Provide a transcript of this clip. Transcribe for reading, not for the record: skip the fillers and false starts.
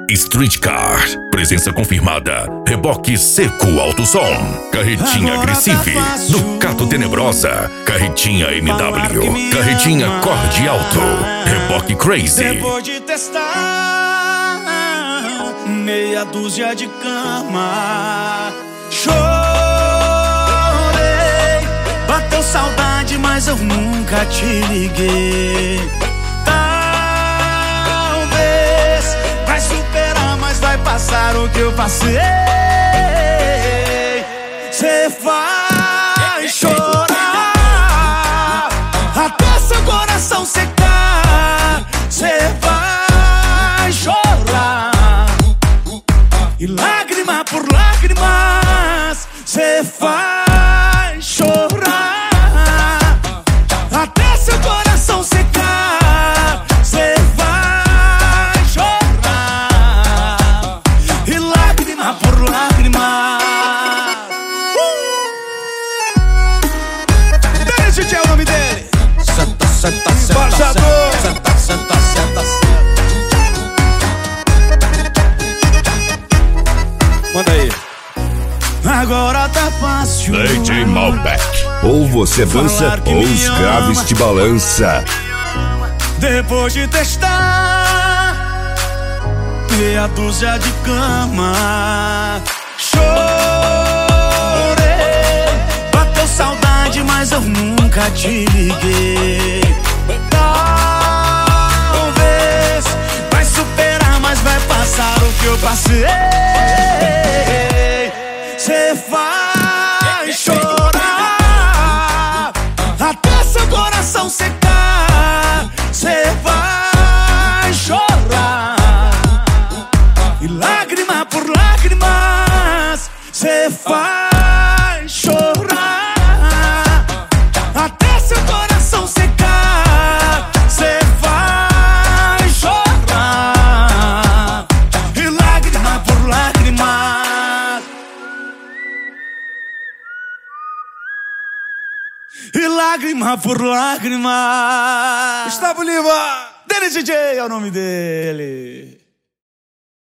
Streetcar, presença confirmada. Reboque seco alto som. Carretinha agressive, Ducato Tenebrosa. Carretinha MW, carretinha Corde Alto. Reboque Crazy. Depois de testar meia dúzia de cama, chorei, bateu saudade, mas eu nunca te liguei. Talvez vai superar, mas vai passar o que eu passei. Cê vai chorar até seu coração secar. Cê vai chorar e lágrima por lágrimas cê vai chorar até seu coração secar. Cê vai chorar e lágrima por lágrima. Esse é o nome dele. Senta, senta, senta, senta, senta, senta, senta. Manda aí. Agora tá fácil. DJ Malbec. Ou você dança ou os graves te balança. Depois de testar meia dúzia de cama, chorei, bateu saudade, mas eu nunca te liguei. Talvez vai superar, mas vai passar o que eu passei. Cê vai chorar até seu coração secar. Cê vai chorar e lágrima por lágrimas cê vai chorar até seu coração secar. Cê vai chorar e lágrima por lágrimas e lágrima por lágrima. Gustavo Lima, Dele DJ é o nome dele.